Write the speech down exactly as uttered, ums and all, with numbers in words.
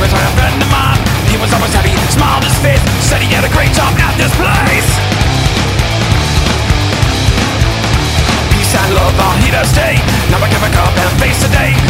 was a friend of mine. He was always happy, smiled his face, said he had a great time at this place. Peace and love are here to stay. Now I give a cup and face the day.